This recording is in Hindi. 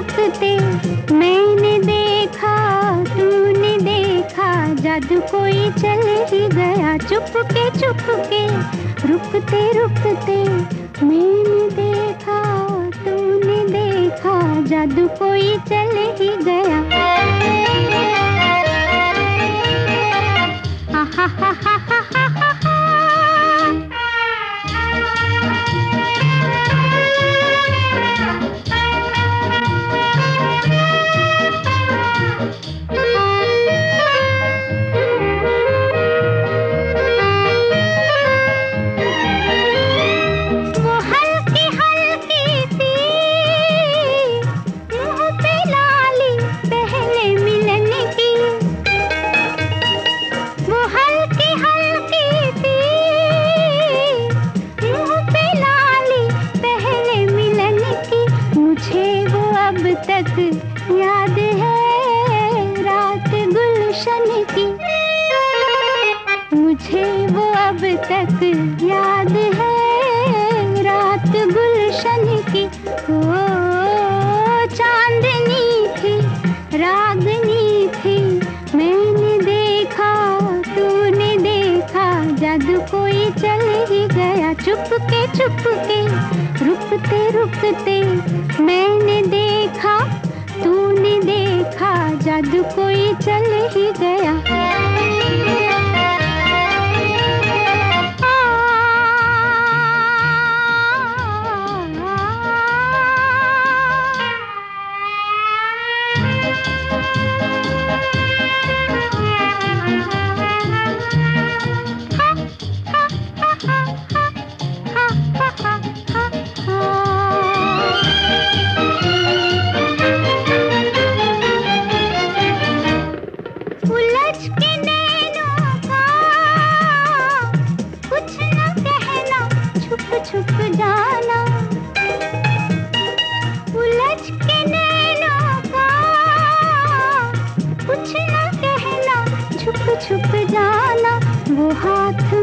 रुकते मैंने देखा, तूने देखा, जादू कोई चल ही गया। चुपके चुपके रुकते रुकते मैंने देखा, तूने देखा, जादू कोई चल ही गया। हा हा हा हा हा हा हा। वो हल्की हल्की सी मुंह पे लाली पहले मिलन की, वो हल्की हल्की सी मुंह पे लाली पहले मिलन की। मुझे वो अब तक याद है रात गुलशन की, मुझे वो अब तक याद है रात गुलशन की। ओ चांदनी थी, रागनी थी, मैंने देखा, तूने देखा, जादू कोई चल ही गया। चुपके चुपके रुकते रुकते मैंने देखा, तूने देखा, जादू कोई चल ही गया। उलझ के नैनों का कुछ न कहना, छुप छुप जाना। उलझ के नैनों का कुछ न कहना, छुप छुप जाना। वो हाथ